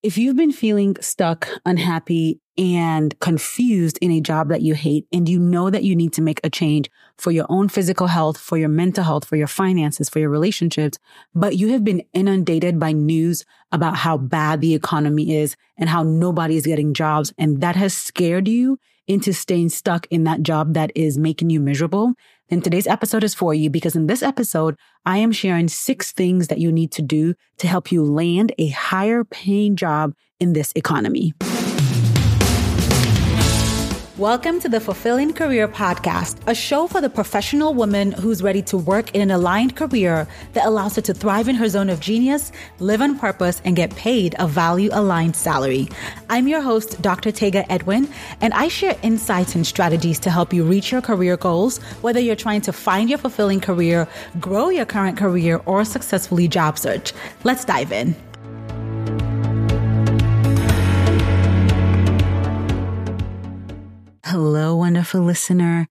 If you've been feeling stuck, unhappy, and confused in a job that you hate, and you know that you need to make a change for your own physical health, for your mental health, for your finances, for your relationships, but you have been inundated by news about how bad the economy is and how nobody is getting jobs, and that has scared you into staying stuck in that job that is making you miserable, then today's episode is for you, because in this episode, I am sharing 6 things that you need to do to help you land a higher paying job in this economy. Welcome to the Fulfilling Career Podcast, a show for the professional woman who's ready to work in an aligned career that allows her to thrive in her zone of genius, live on purpose, and get paid a value-aligned salary. I'm your host, Dr. Tega Edwin, and I share insights and strategies to help you reach your career goals, whether you're trying to find your fulfilling career, grow your current career, or successfully job search. Let's dive in. Hello, wonderful listener.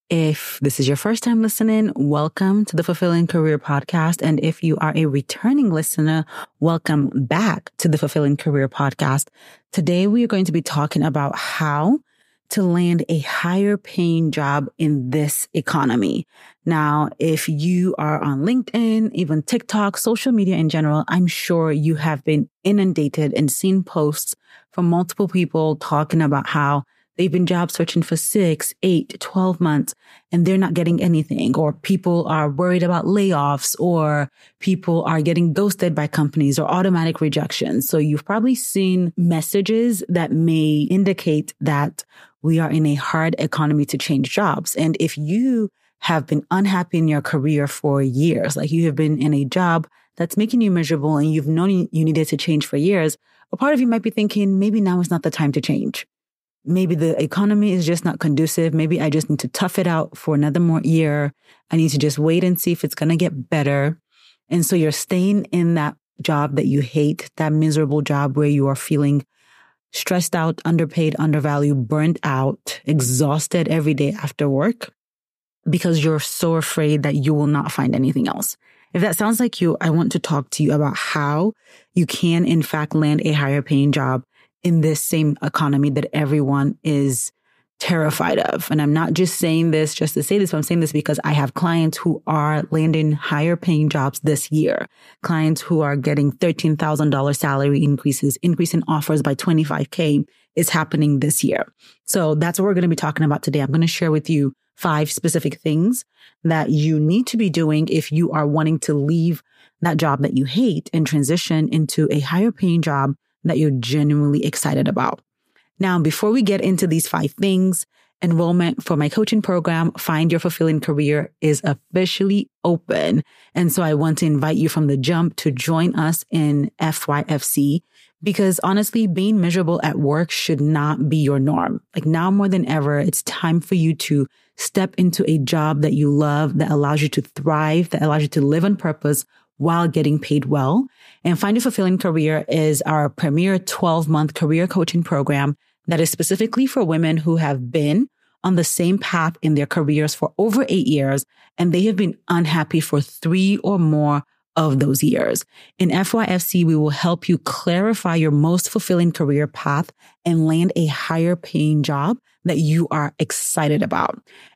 If this is your first time listening, welcome to the Fulfilling Career Podcast. And if you are a returning listener, welcome back to the Fulfilling Career Podcast. Today, we are going to be talking about how to land a higher paying job in this economy. Now, if you are on LinkedIn, even TikTok, social media in general, I'm sure you have been inundated and seen posts from multiple people talking about how they've been job searching for 6, 8, 12 months and they're not getting anything, or people are worried about layoffs, or people are getting ghosted by companies or automatic rejections. So you've probably seen messages that may indicate that we are in a hard economy to change jobs. And if you have been unhappy in your career for years, like you have been in a job that's making you miserable and you've known you needed to change for years, a part of you might be thinking, maybe now is not the time to change. Maybe the economy is just not conducive. Maybe I just need to tough it out for another more year. I need to just wait and see if it's going to get better. And so you're staying in that job that you hate, that miserable job where you are feeling stressed out, underpaid, undervalued, burnt out, exhausted every day after work because you're so afraid that you will not find anything else. If that sounds like you, I want to talk to you about how you can, in fact, land a higher paying job in this same economy that everyone is terrified of. And I'm not just saying this just to say this, but I'm saying this because I have clients who are landing higher paying jobs this year. Clients who are getting $13,000 salary increases, increasing offers by $25K is happening this year. So that's what we're going to be talking about today. I'm going to share with you 5 specific things that you need to be doing if you are wanting to leave that job that you hate and transition into a higher paying job that you're genuinely excited about. Now, before we get into these 5 things, enrollment for my coaching program, Find Your Fulfilling Career, is officially open. And so I want to invite you from the jump to join us in FYFC, because honestly, being miserable at work should not be your norm. Like now more than ever, it's time for you to step into a job that you love, that allows you to thrive, that allows you to live on purpose while getting paid well. And Find Your Fulfilling Career is our premier 12-month career coaching program that is specifically for women who have been on the same path in their careers for over 8 years, and they have been unhappy for 3 or more of those years. In FYFC, we will help you clarify your most fulfilling career path and land a higher paying job that you are excited about.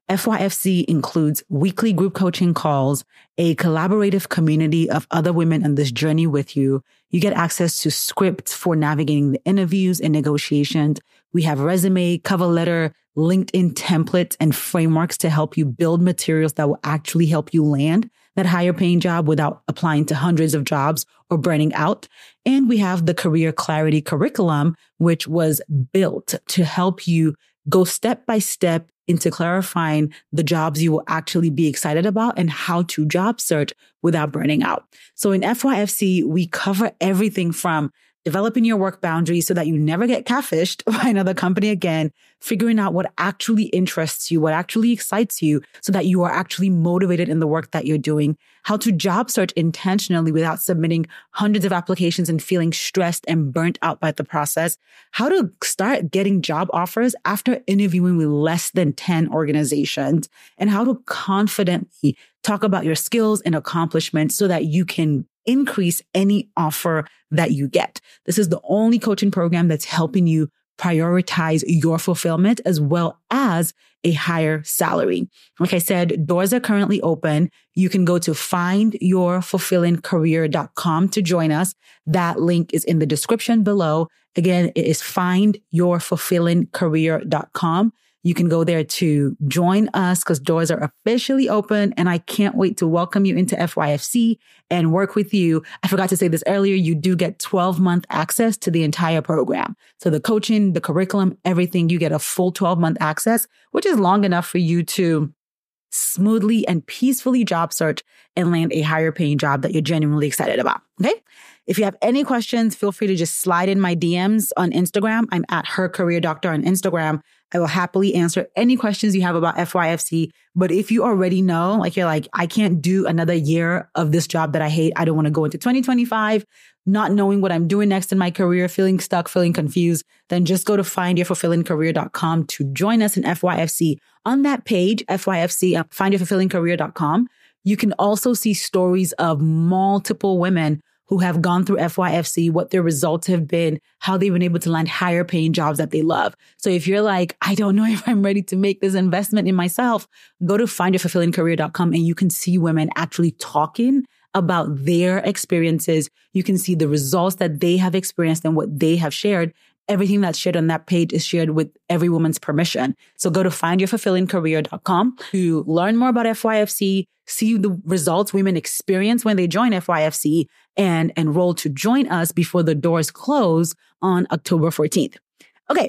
FYFC includes weekly group coaching calls, a collaborative community of other women on this journey with you. You get access to scripts for navigating the interviews and negotiations. We have resume, cover letter, LinkedIn templates, and frameworks to help you build materials that will actually help you land that higher paying job without applying to hundreds of jobs or burning out. And we have the Career Clarity curriculum, which was built to help you go step by step into clarifying the jobs you will actually be excited about and how to job search without burning out. So in FYFC, we cover everything from developing your work boundaries so that you never get catfished by another company again, figuring out what actually interests you, what actually excites you so that you are actually motivated in the work that you're doing, how to job search intentionally without submitting hundreds of applications and feeling stressed and burnt out by the process, how to start getting job offers after interviewing with less than 10 organizations, and how to confidently talk about your skills and accomplishments so that you can increase any offer that you get. This is the only coaching program that's helping you prioritize your fulfillment as well as a higher salary. Like I said, doors are currently open. You can go to findyourfulfillingcareer.com to join us. That link is in the description below. Again, it is findyourfulfillingcareer.com. You can go there to join us because doors are officially open, and I can't wait to welcome you into FYFC and work with you. I forgot to say this earlier. You do get 12-month access to the entire program. So the coaching, the curriculum, everything, you get a full 12-month access, which is long enough for you to smoothly and peacefully job search and land a higher paying job that you're genuinely excited about. Okay. If you have any questions, feel free to just slide in my DMs on Instagram. I'm at Her Career Doctor on Instagram. I will happily answer any questions you have about FYFC. But if you already know, like you're like, I can't do another year of this job that I hate. I don't want to go into 2025, not knowing what I'm doing next in my career, feeling stuck, feeling confused, then just go to findyourfulfillingcareer.com to join us in FYFC. On that page, FYFC, findyourfulfillingcareer.com, you can also see stories of multiple women who have gone through FYFC, what their results have been, how they've been able to land higher paying jobs that they love. So if you're like, I don't know if I'm ready to make this investment in myself, go to findyourfulfillingcareer.com and you can see women actually talking about their experiences. You can see the results that they have experienced and what they have shared. Everything that's shared on that page is shared with every woman's permission. So go to findyourfulfillingcareer.com to learn more about FYFC, see the results women experience when they join FYFC, and enroll to join us before the doors close on October 14th. Okay.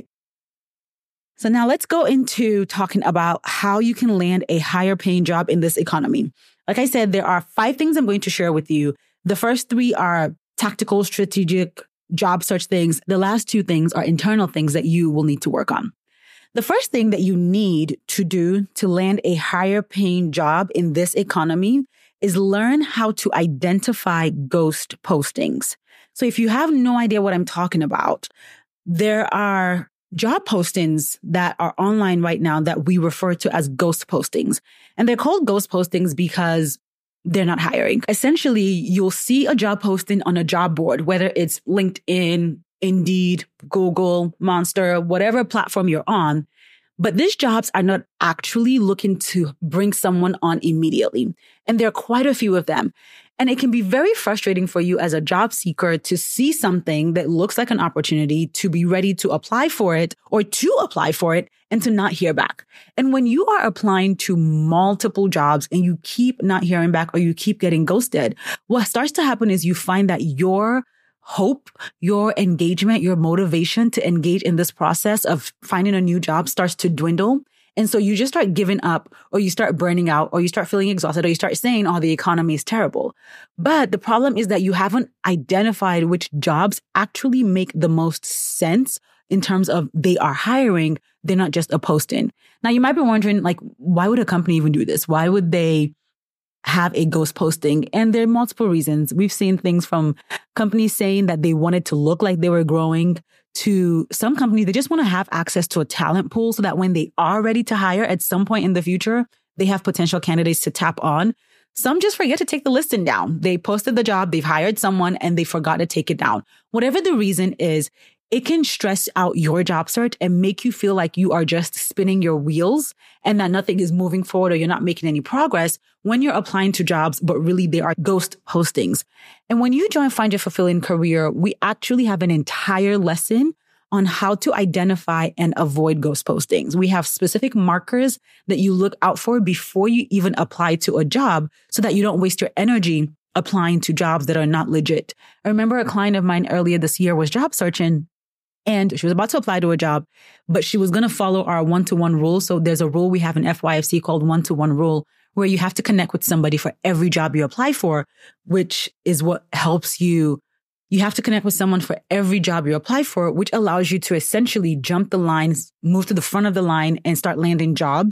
So now let's go into talking about how you can land a higher paying job in this economy. Like I said, there are 5 things I'm going to share with you. The first 3 are tactical, strategic, job search things. The last 2 things are internal things that you will need to work on. The first thing that you need to do to land a higher paying job in this economy is learn how to identify ghost postings. So if you have no idea what I'm talking about, there are job postings that are online right now that we refer to as ghost postings. And they're called ghost postings because they're not hiring. Essentially, you'll see a job posting on a job board, whether it's LinkedIn, Indeed, Google, Monster, whatever platform you're on. But these jobs are not actually looking to bring someone on immediately. And there are quite a few of them. And it can be very frustrating for you as a job seeker to see something that looks like an opportunity, to be ready to apply for it or to apply for it and to not hear back. And when you are applying to multiple jobs and you keep not hearing back or you keep getting ghosted, what starts to happen is you find that your hope, your engagement, your motivation to engage in this process of finding a new job starts to dwindle. And so you just start giving up, or you start burning out, or you start feeling exhausted, or you start saying, oh, the economy is terrible. But the problem is that you haven't identified which jobs actually make the most sense in terms of they are hiring. They're not just a posting. Now, you might be wondering, like, why would a company even do this? Why would they have a ghost posting? And there are multiple reasons. We've seen things from companies saying that they wanted to look like they were growing, to some companies, they just want to have access to a talent pool so that when they are ready to hire at some point in the future, they have potential candidates to tap on. Some just forget to take the listing down. They posted the job, they've hired someone, and they forgot to take it down. Whatever the reason is, it can stress out your job search and make you feel like you are just spinning your wheels and that nothing is moving forward or you're not making any progress when you're applying to jobs, but really they are ghost postings. And when you join Find Your Fulfilling Career, we actually have an entire lesson on how to identify and avoid ghost postings. We have specific markers that you look out for before you even apply to a job so that you don't waste your energy applying to jobs that are not legit. I remember a client of mine earlier this year was job searching, and she was about to apply to a job, but she was going to follow our 1-to-1 rule. So there's a rule we have in FYFC called 1-to-1 rule, where you have to connect with somebody for every job you apply for, which is what helps you. You have to connect with someone for every job you apply for, which allows you to essentially jump the lines, move to the front of the line, and start landing jobs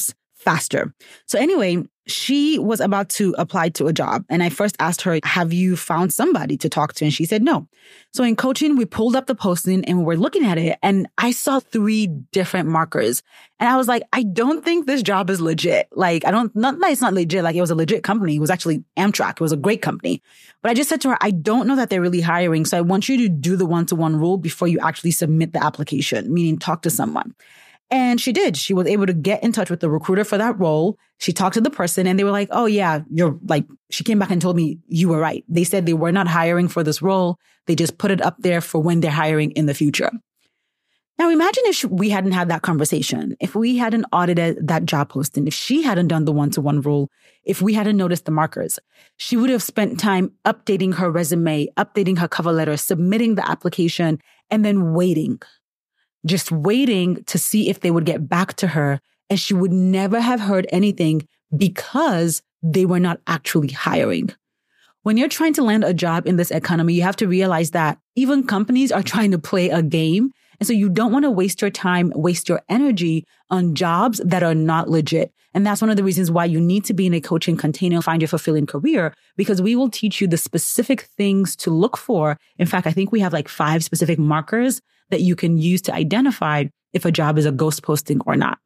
faster. So anyway, she was about to apply to a job. And I first asked her, have you found somebody to talk to? And she said no. So in coaching, we pulled up the posting and we were looking at it. And I saw 3 different markers. And I was like, I don't think this job is legit. Like, not that it's not legit. Like, it was a legit company. It was actually Amtrak. It was a great company. But I just said to her, I don't know that they're really hiring. So I want you to do the 1-to-1 rule before you actually submit the application, meaning talk to someone. And she did. She was able to get in touch with the recruiter for that role. She talked to the person and they were like, oh yeah, she came back and told me you were right. They said they were not hiring for this role. They just put it up there for when they're hiring in the future. Now imagine if we hadn't had that conversation, if we hadn't audited that job posting, if she hadn't done the 1-to-1 rule, if we hadn't noticed the markers, she would have spent time updating her resume, updating her cover letter, submitting the application, and then waiting. Just waiting to see if they would get back to her, and she would never have heard anything because they were not actually hiring. When you're trying to land a job in this economy, you have to realize that even companies are trying to play a game. And so you don't want to waste your time, waste your energy on jobs that are not legit. And that's one of the reasons why you need to be in a coaching container, find your fulfilling career, because we will teach you the specific things to look for. In fact, I think we have like 5 specific markers that you can use to identify if a job is a ghost posting or not.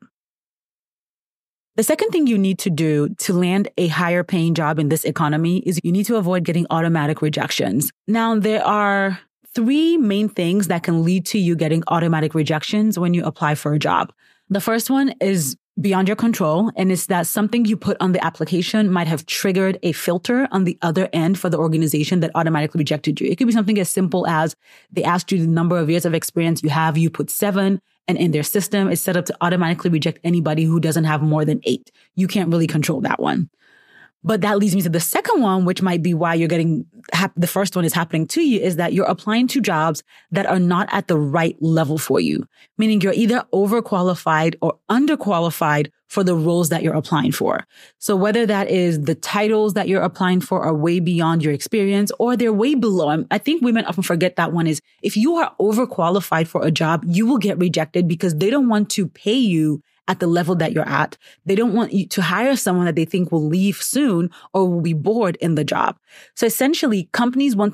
The second thing you need to do to land a higher paying job in this economy is you need to avoid getting automatic rejections. Now, there are 3 main things that can lead to you getting automatic rejections when you apply for a job. The first one is beyond your control, and it's that something you put on the application might have triggered a filter on the other end for the organization that automatically rejected you. It could be something as simple as they asked you the number of years of experience you have, you put 7, and in their system, it's set up to automatically reject anybody who doesn't have more than 8. You can't really control that one. But that leads me to the second one, which might be why you're getting, the first one is happening to you, is that you're applying to jobs that are not at the right level for you. Meaning you're either overqualified or underqualified for the roles that you're applying for. So whether that is the titles that you're applying for are way beyond your experience or they're way below. I think women often forget that one is if you are overqualified for a job, you will get rejected because they don't want to pay you at the level that you're at. They don't want you to hire someone that they think will leave soon or will be bored in the job. So essentially, companies want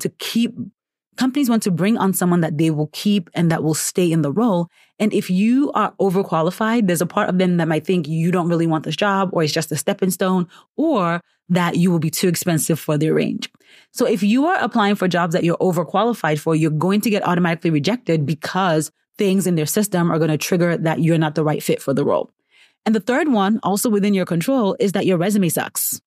to bring on someone that they will keep and that will stay in the role. And if you are overqualified, there's a part of them that might think you don't really want this job or it's just a stepping stone or that you will be too expensive for their range. So if you are applying for jobs that you're overqualified for, you're going to get automatically rejected because things in their system are going to trigger that you're not the right fit for the role. And the third one, also within your control, is that your resume sucks.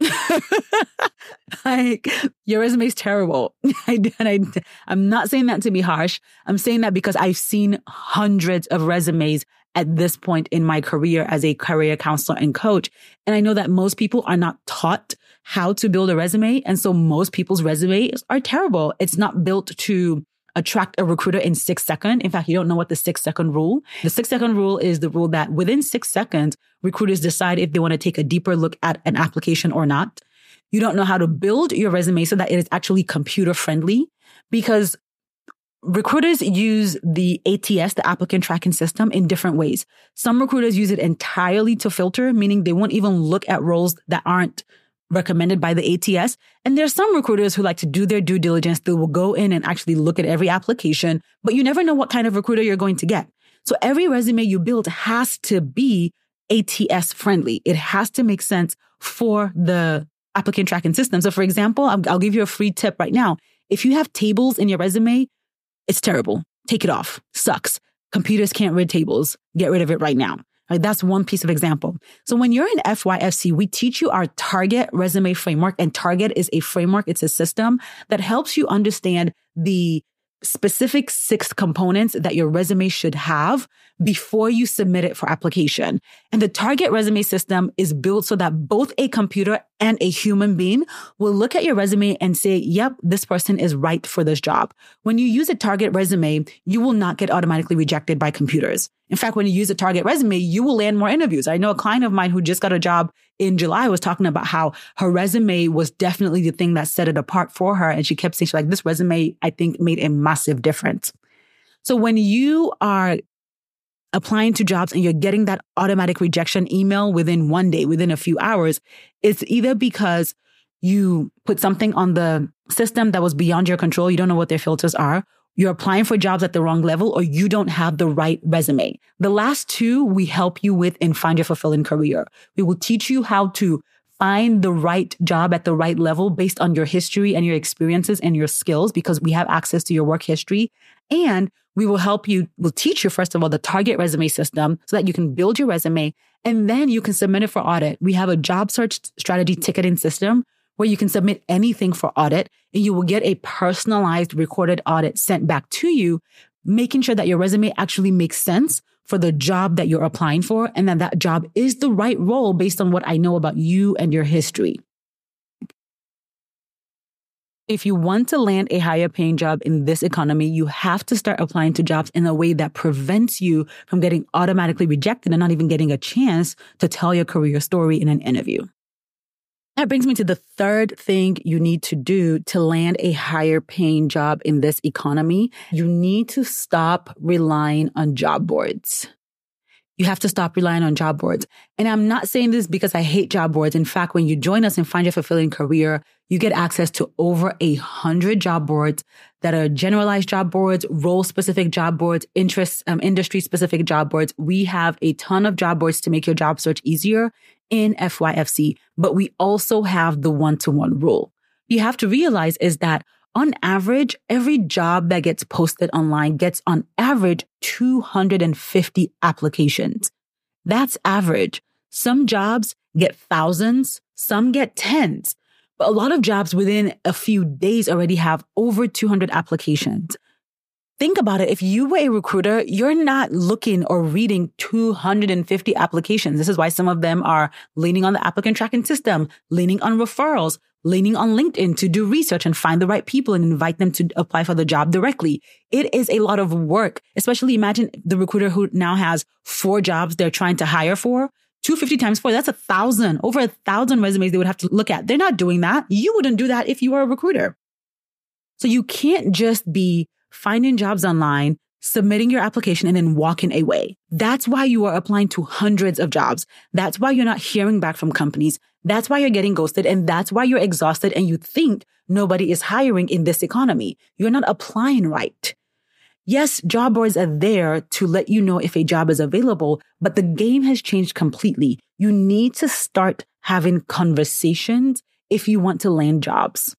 Like, your resume is terrible. I'm not saying that to be harsh. I'm saying that because I've seen hundreds of resumes at this point in my career as a career counselor and coach. And I know that most people are not taught how to build a resume. And so most people's resumes are terrible. It's not built to attract a recruiter in 6 seconds. In fact, you don't know what the 6-second rule. The 6-second rule is the rule that within 6 seconds, recruiters decide if they want to take a deeper look at an application or not. You don't know how to build your resume so that it is actually computer friendly because recruiters use the ATS, the applicant tracking system, in different ways. Some recruiters use it entirely to filter, meaning they won't even look at roles that aren't recommended by the ATS. And there's some recruiters who like to do their due diligence. They will go in and actually look at every application, but you never know what kind of recruiter you're going to get. So every resume you build has to be ATS friendly. It has to make sense for the applicant tracking system. So for example, I'll give you a free tip right now. If you have tables in your resume, it's terrible. Take it off. Sucks. Computers can't read tables. Get rid of it right now. Right, that's one piece of example. So when you're in FYFC, we teach you our Target resume framework, and Target is a framework. It's a system that helps you understand the specific 6 components that your resume should have before you submit it for application. And the Target resume system is built so that both a computer and a human being will look at your resume and say, yep, this person is right for this job. When you use a Target resume, you will not get automatically rejected by computers. In fact, when you use a Target resume, you will land more interviews. I know a client of mine who just got a job in July was talking about how her resume was definitely the thing that set it apart for her. And she kept saying, she's like, this resume, I think, made a massive difference. So when you are applying to jobs and you're getting that automatic rejection email within one day, within a few hours, it's either because you put something on the system that was beyond your control. You don't know what their filters are. You're applying for jobs at the wrong level, or you don't have the right resume. The last two we help you with in Find Your Fulfilling Career. We will teach you how to find the right job at the right level based on your history and your experiences and your skills, because we have access to your work history. And we will help you, we'll teach you, first of all, the target resume system so that you can build your resume and then you can submit it for audit. We have a job search strategy ticketing system where you can submit anything for audit and you will get a personalized recorded audit sent back to you, making sure that your resume actually makes sense for the job that you're applying for and that that job is the right role based on what I know about you and your history. If you want to land a higher paying job in this economy, you have to start applying to jobs in a way that prevents you from getting automatically rejected and not even getting a chance to tell your career story in an interview. That brings me to the third thing you need to do to land a higher paying job in this economy. You need to stop relying on job boards. You have to stop relying on job boards. And I'm not saying this because I hate job boards. In fact, when you join us and Find Your Fulfilling Career, you get access to over 100 job boards that are generalized job boards, role-specific job boards, industry-specific job boards. We have a ton of job boards to make your job search easier in FYFC, but we also have the one-to-one rule. You have to realize is that on average, every job that gets posted online gets on average 250 applications. That's average. Some jobs get thousands, some get tens, but a lot of jobs within a few days already have over 200 applications. Think about it. If you were a recruiter, you're not looking or reading 250 applications. This is why some of them are leaning on the applicant tracking system, leaning on referrals, leaning on LinkedIn to do research and find the right people and invite them to apply for the job directly. It is a lot of work, especially imagine the recruiter who now has 4 jobs they're trying to hire for. 250 times 4, that's 1,000, over 1,000 resumes they would have to look at. They're not doing that. You wouldn't do that if you were a recruiter. So you can't just be finding jobs online, submitting your application, and then walking away. That's why you are applying to hundreds of jobs. That's why you're not hearing back from companies. That's why you're getting ghosted. And that's why you're exhausted and you think nobody is hiring in this economy. You're not applying right. Yes, job boards are there to let you know if a job is available, but the game has changed completely. You need to start having conversations if you want to land jobs.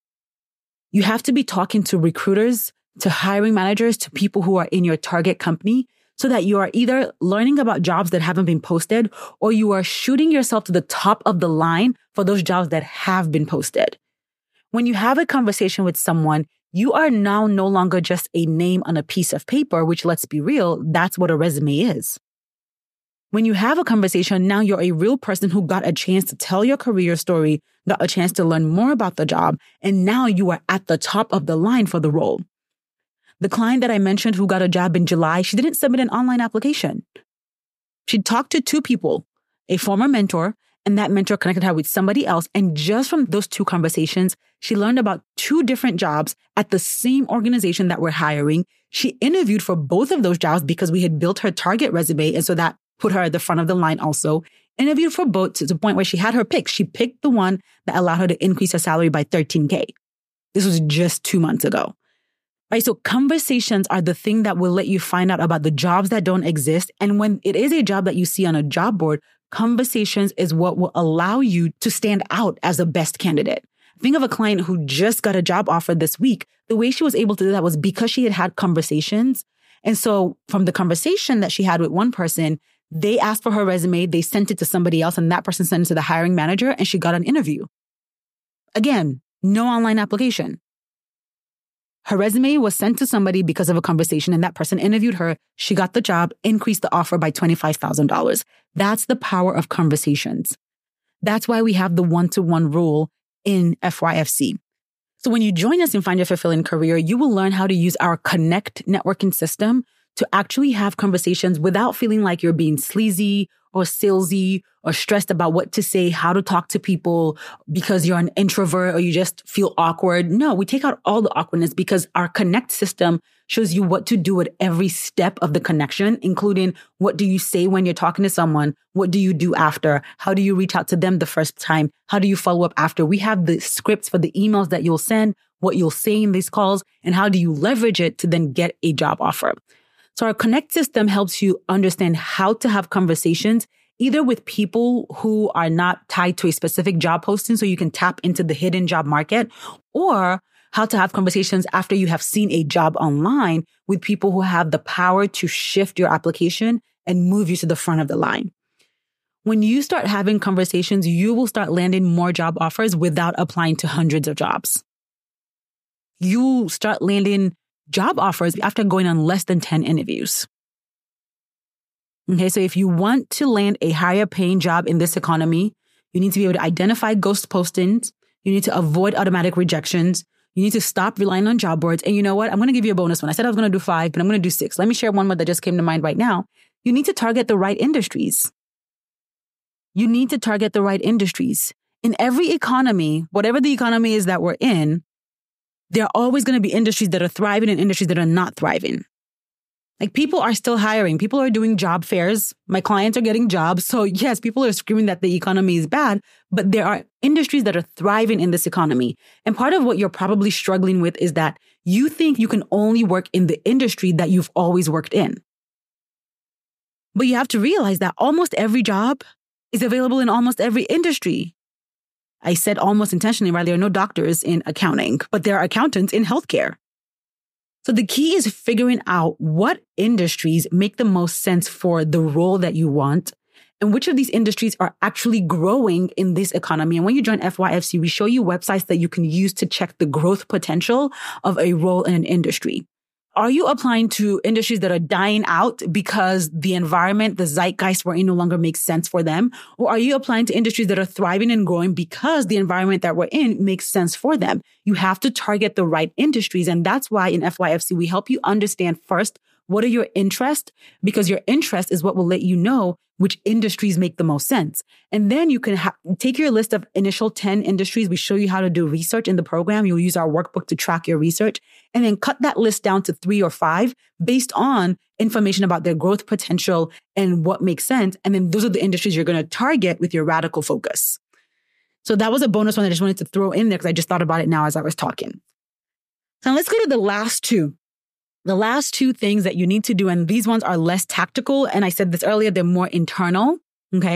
You have to be talking to recruiters, to hiring managers, to people who are in your target company so that you are either learning about jobs that haven't been posted or you are shooting yourself to the top of the line for those jobs that have been posted. When you have a conversation with someone, you are now no longer just a name on a piece of paper, which, let's be real, that's what a resume is. When you have a conversation, now you're a real person who got a chance to tell your career story, got a chance to learn more about the job, and now you are at the top of the line for the role. The client that I mentioned who got a job in July, she didn't submit an online application. She talked to 2 people, a former mentor, and that mentor connected her with somebody else. And just from those 2 conversations, she learned about 2 different jobs at the same organization that we're hiring. She interviewed for both of those jobs because we had built her target resume. And so that put her at the front of the line also. Interviewed for both to the point where she had her pick. She picked the one that allowed her to increase her salary by $13,000. This was just 2 months ago. Right? So conversations are the thing that will let you find out about the jobs that don't exist. And when it is a job that you see on a job board, conversations is what will allow you to stand out as the best candidate. Think of a client who just got a job offer this week. The way she was able to do that was because she had conversations. And so from the conversation that she had with one person, they asked for her resume, they sent it to somebody else, and that person sent it to the hiring manager, and she got an interview. Again, no online application. Her resume was sent to somebody because of a conversation, and that person interviewed her. She got the job, increased the offer by $25,000. That's the power of conversations. That's why we have the one-to-one rule in FYFC. So when you join us in Find Your Fulfilling Career, you will learn how to use our Connect networking system to actually have conversations without feeling like you're being sleazy or salesy or stressed about what to say, how to talk to people because you're an introvert or you just feel awkward. No, we take out all the awkwardness because our Connect system shows you what to do at every step of the connection, including what do you say when you're talking to someone? What do you do after? How do you reach out to them the first time? How do you follow up after? We have the scripts for the emails that you'll send, what you'll say in these calls, and how do you leverage it to then get a job offer. So our Connect system helps you understand how to have conversations either with people who are not tied to a specific job posting so you can tap into the hidden job market, or how to have conversations after you have seen a job online with people who have the power to shift your application and move you to the front of the line. When you start having conversations, you will start landing more job offers without applying to hundreds of jobs. You start landing job offers after going on less than 10 interviews. Okay, so if you want to land a higher paying job in this economy, you need to be able to identify ghost postings. You need to avoid automatic rejections. You need to stop relying on job boards. And you know what? I'm going to give you a bonus one. I said I was going to do 5, but I'm going to do 6. Let me share one more that just came to mind right now. You need to target the right industries. You need to target the right industries. In every economy, whatever the economy is that we're in, there are always going to be industries that are thriving and industries that are not thriving. Like, people are still hiring. People are doing job fairs. My clients are getting jobs. So yes, people are screaming that the economy is bad, but there are industries that are thriving in this economy. And part of what you're probably struggling with is that you think you can only work in the industry that you've always worked in. But you have to realize that almost every job is available in almost every industry. I said almost intentionally, right? There are no doctors in accounting, but there are accountants in healthcare. So the key is figuring out what industries make the most sense for the role that you want and which of these industries are actually growing in this economy. And when you join FYFC, we show you websites that you can use to check the growth potential of a role in an industry. Are you applying to industries that are dying out because the environment, the zeitgeist we're in no longer makes sense for them? Or are you applying to industries that are thriving and growing because the environment that we're in makes sense for them? You have to target the right industries. And that's why in FYFC, we help you understand first, what are your interests? Because your interest is what will let you know which industries make the most sense. And then you can take your list of initial 10 industries. We show you how to do research in the program. You'll use our workbook to track your research and then cut that list down to 3 or 5 based on information about their growth potential and what makes sense. And then those are the industries you're going to target with your radical focus. So that was a bonus one I just wanted to throw in there because I just thought about it now as I was talking. So let's go to the last two. The last 2 things that you need to do, and these ones are less tactical. And I said this earlier, they're more internal. Okay.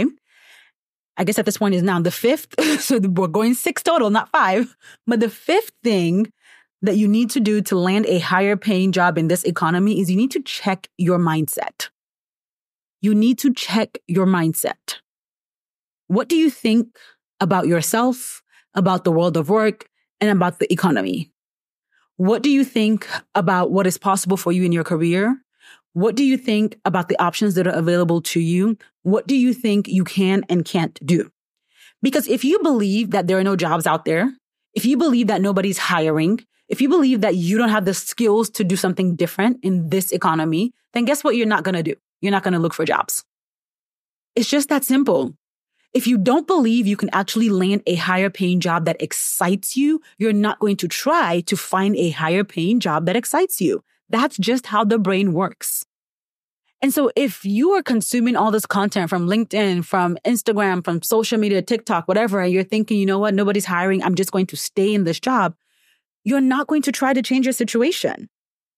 I guess at this point is now the 5th. So we're going 6 total, not 5. But the 5th thing that you need to do to land a higher paying job in this economy is you need to check your mindset. You need to check your mindset. What do you think about yourself, about the world of work, and about the economy? What do you think about what is possible for you in your career? What do you think about the options that are available to you? What do you think you can and can't do? Because if you believe that there are no jobs out there, if you believe that nobody's hiring, if you believe that you don't have the skills to do something different in this economy, then guess what you're not going to do? You're not going to look for jobs. It's just that simple. If you don't believe you can actually land a higher paying job that excites you, you're not going to try to find a higher paying job that excites you. That's just how the brain works. And so if you are consuming all this content from LinkedIn, from Instagram, from social media, TikTok, whatever, and you're thinking, you know what, nobody's hiring, I'm just going to stay in this job, you're not going to try to change your situation.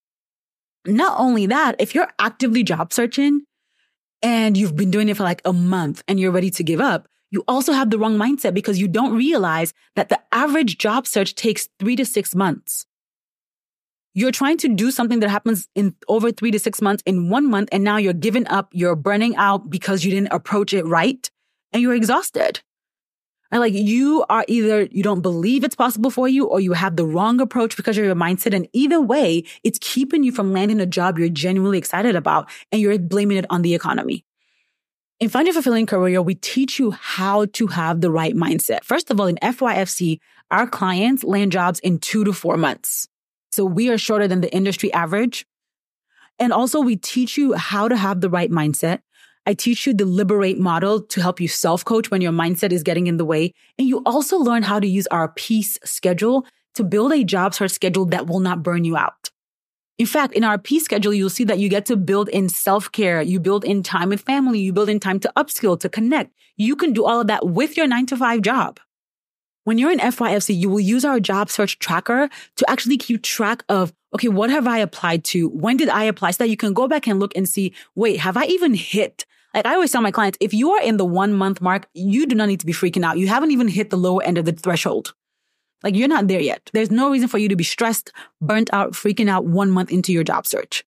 Not only that, if you're actively job searching, and you've been doing it for like a month and you're ready to give up, you also have the wrong mindset because you don't realize that the average job search takes 3 to 6 months. You're trying to do something that happens in over 3 to 6 months in 1 month, and now you're giving up, you're burning out because you didn't approach it right, and you're exhausted. And like, you are either, you don't believe it's possible for you, or you have the wrong approach because of your mindset. And either way, it's keeping you from landing a job you're genuinely excited about, and you're blaming it on the economy. In Find Your Fulfilling Career, we teach you how to have the right mindset. First of all, in FYFC, our clients land jobs in 2 to 4 months. So we are shorter than the industry average. And also, we teach you how to have the right mindset. I teach you the Liberate model to help you self-coach when your mindset is getting in the way. And you also learn how to use our peace schedule to build a job search schedule that will not burn you out. In fact, in our peace schedule, you'll see that you get to build in self-care. You build in time with family. You build in time to upskill, to connect. You can do all of that with your 9-to-5 job. When you're in FYFC, you will use our job search tracker to actually keep track of, okay, what have I applied to? When did I apply? So that you can go back and look and see, wait, have I even hit? Like I always tell my clients, if you are in the 1 month mark, you do not need to be freaking out. You haven't even hit the lower end of the threshold. Like you're not there yet. There's no reason for you to be stressed, burnt out, freaking out 1 month into your job search.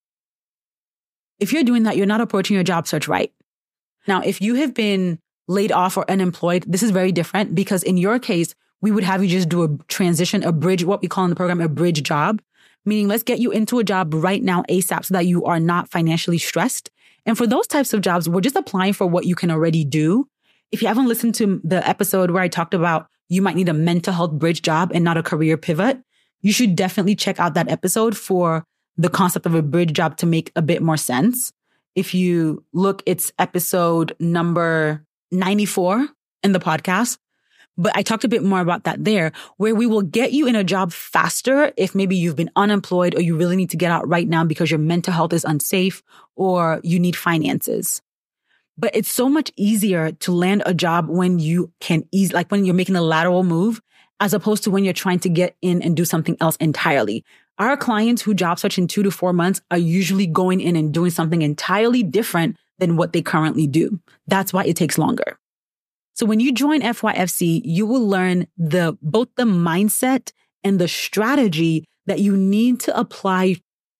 If you're doing that, you're not approaching your job search right. Now, if you have been laid off or unemployed, this is very different because in your case, we would have you just do a transition, a bridge, what we call in the program, a bridge job, meaning let's get you into a job right now ASAP so that you are not financially stressed. And for those types of jobs, we're just applying for what you can already do. If you haven't listened to the episode where I talked about you might need a mental health bridge job and not a career pivot, you should definitely check out that episode for the concept of a bridge job to make a bit more sense. If you look, it's episode number 94 in the podcast. But I talked a bit more about that there, where we will get you in a job faster if maybe you've been unemployed or you really need to get out right now because your mental health is unsafe or you need finances. But it's so much easier to land a job when you can like when you're making a lateral move, as opposed to when you're trying to get in and do something else entirely. Our clients who job search in 2 to 4 months are usually going in and doing something entirely different than what they currently do. That's why it takes longer. So when you join FYFC, you will learn both the mindset and the strategy that you need to apply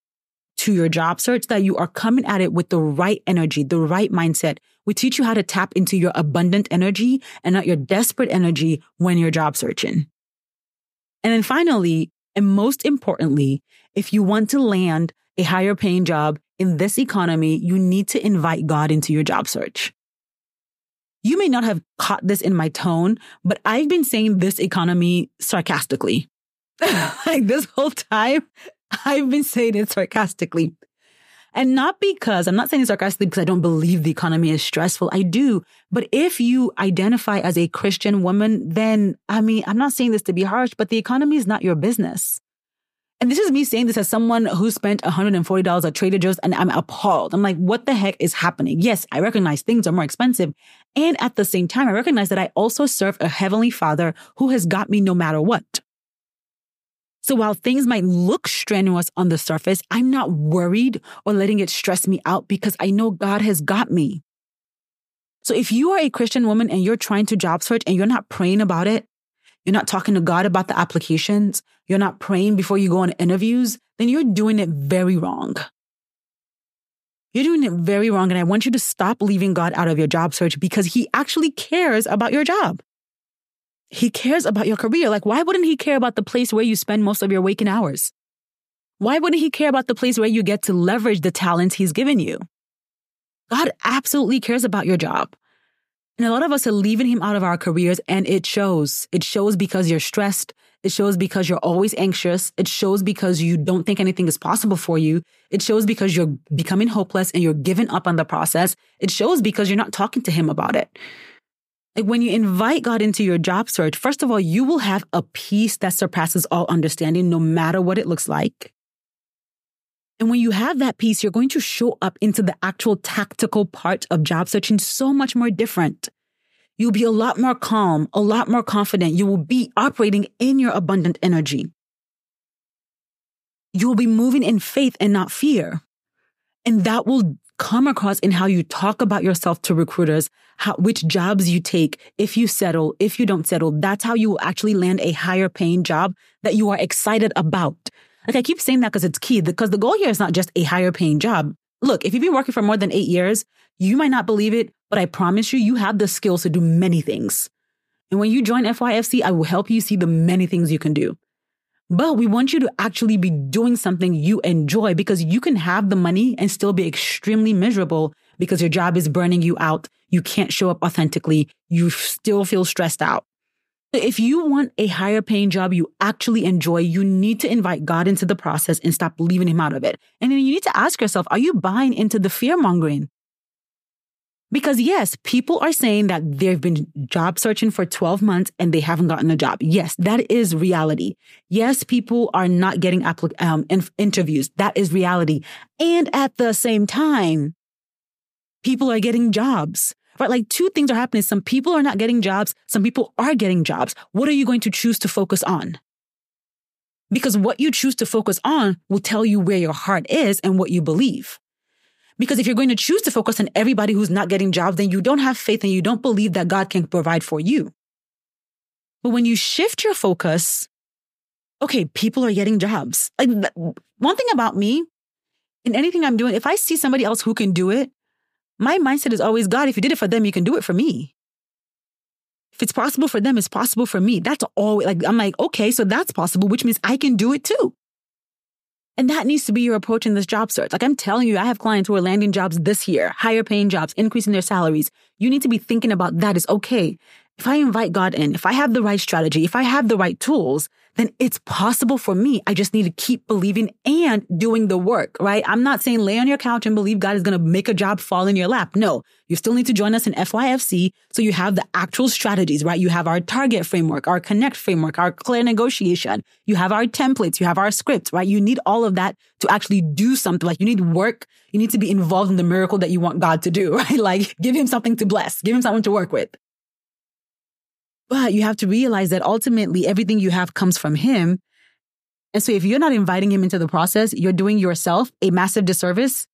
to your job search, that you are coming at it with the right energy, the right mindset. We teach you how to tap into your abundant energy and not your desperate energy when you're job searching. And then finally, and most importantly, if you want to land a higher paying job in this economy, you need to invite God into your job search. You may not have caught this in my tone, but I've been saying this economy sarcastically. Like this whole time, I've been saying it sarcastically. And not because, I'm not saying it sarcastically because I don't believe the economy is stressful. I do. But if you identify as a Christian woman, then, I'm not saying this to be harsh, but the economy is not your business. And this is me saying this as someone who spent $140 at Trader Joe's, and I'm appalled. I'm like, what the heck is happening? Yes, I recognize things are more expensive. And at the same time, I recognize that I also serve a heavenly Father who has got me no matter what. So while things might look strenuous on the surface, I'm not worried or letting it stress me out because I know God has got me. So if you are a Christian woman and you're trying to job search and you're not praying about it, you're not talking to God about the applications, you're not praying before you go on interviews, then you're doing it very wrong. You're doing it very wrong. And I want you to stop leaving God out of your job search because he actually cares about your job. He cares about your career. Like, why wouldn't he care about the place where you spend most of your waking hours? Why wouldn't he care about the place where you get to leverage the talents he's given you? God absolutely cares about your job. And a lot of us are leaving him out of our careers, and it shows. It shows because you're stressed. It shows because you're always anxious. It shows because you don't think anything is possible for you. It shows because you're becoming hopeless and you're giving up on the process. It shows because you're not talking to him about it. Like when you invite God into your job search, first of all, you will have a peace that surpasses all understanding, no matter what it looks like. And when you have that peace, you're going to show up into the actual tactical part of job searching so much more different. You'll be a lot more calm, a lot more confident. You will be operating in your abundant energy. You will be moving in faith and not fear. And that will come across in how you talk about yourself to recruiters, which jobs you take, if you settle, if you don't settle. That's how you will actually land a higher paying job that you are excited about. Like I keep saying that because it's key, because the goal here is not just a higher paying job. Look, if you've been working for more than 8 years, you might not believe it, but I promise you, you have the skills to do many things. And when you join FYFC, I will help you see the many things you can do. But we want you to actually be doing something you enjoy, because you can have the money and still be extremely miserable because your job is burning you out. You can't show up authentically. You still feel stressed out. If you want a higher paying job you actually enjoy, you need to invite God into the process and stop leaving him out of it. And then you need to ask yourself, are you buying into the fear mongering? Because yes, people are saying that they've been job searching for 12 months and they haven't gotten a job. Yes, that is reality. Yes, people are not getting interviews. That is reality. And at the same time, people are getting jobs. Right? Like two things are happening. Some people are not getting jobs. Some people are getting jobs. What are you going to choose to focus on? Because what you choose to focus on will tell you where your heart is and what you believe. Because if you're going to choose to focus on everybody who's not getting jobs, then you don't have faith and you don't believe that God can provide for you. But when you shift your focus, okay, people are getting jobs. Like, one thing about me, in anything I'm doing, if I see somebody else who can do it, my mindset is always, God, if you did it for them, you can do it for me. If it's possible for them, it's possible for me. That's all. I'm like, okay, so that's possible, which means I can do it too. And that needs to be your approach in this job search. Like I'm telling you, I have clients who are landing jobs this year, higher paying jobs, increasing their salaries. You need to be thinking about that is okay. If I invite God in, if I have the right strategy, if I have the right tools, then it's possible for me. I just need to keep believing and doing the work, right? I'm not saying lay on your couch and believe God is going to make a job fall in your lap. No, you still need to join us in FYFC so you have the actual strategies, right? You have our target framework, our connect framework, our clear negotiation. You have our templates, you have our scripts, right? You need all of that to actually do something. Like you need work. You need to be involved in the miracle that you want God to do, right? Like give him something to bless, give him something to work with. But you have to realize that ultimately everything you have comes from him. And so if you're not inviting him into the process, you're doing yourself a massive disservice.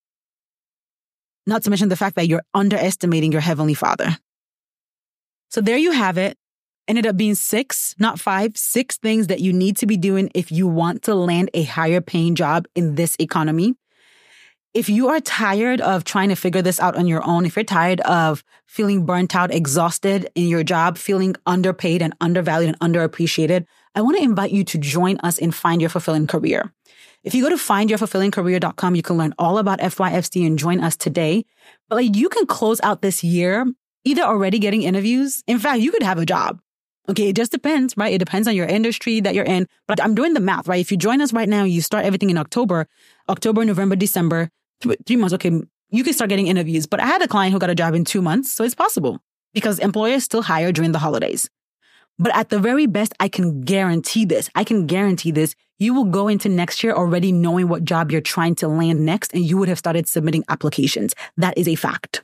Not to mention the fact that you're underestimating your Heavenly Father. So there you have it. Ended up being 6, not 5, 6 things that you need to be doing if you want to land a higher paying job in this economy. If you are tired of trying to figure this out on your own, if you're tired of feeling burnt out, exhausted in your job, feeling underpaid and undervalued and underappreciated, I want to invite you to join us in Find Your Fulfilling Career. If you go to findyourfulfillingcareer.com, you can learn all about FYFC and join us today. But like you can close out this year either already getting interviews. In fact, you could have a job. Okay, it just depends, right? It depends on your industry that you're in. But I'm doing the math, right? If you join us right now, you start everything in October, November, December, 3 months. Okay, you can start getting interviews. But I had a client who got a job in 2 months. So it's possible because employers still hire during the holidays. But at the very best, I can guarantee this. You will go into next year already knowing what job you're trying to land next, and you would have started submitting applications. That is a fact.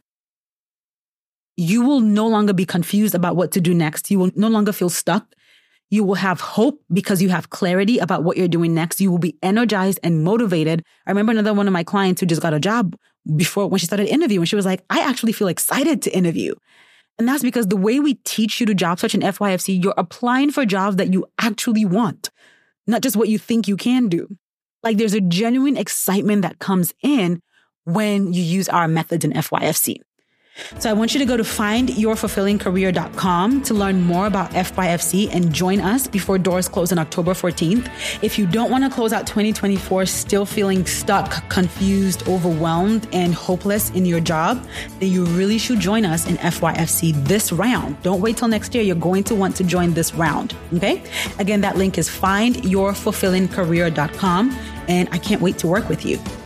You will no longer be confused about what to do next. You will no longer feel stuck. You will have hope because you have clarity about what you're doing next. You will be energized and motivated. I remember another one of my clients who just got a job before when she started interviewing. She was like, I actually feel excited to interview. And that's because the way we teach you to job search in FYFC, you're applying for jobs that you actually want, not just what you think you can do. Like there's a genuine excitement that comes in when you use our methods in FYFC. So I want you to go to findyourfulfillingcareer.com to learn more about FYFC and join us before doors close on October 14th. If you don't want to close out 2024 still feeling stuck, confused, overwhelmed, and hopeless in your job, then you really should join us in FYFC this round. Don't wait till next year. You're going to want to join this round. Okay? Again, that link is findyourfulfillingcareer.com, and I can't wait to work with you.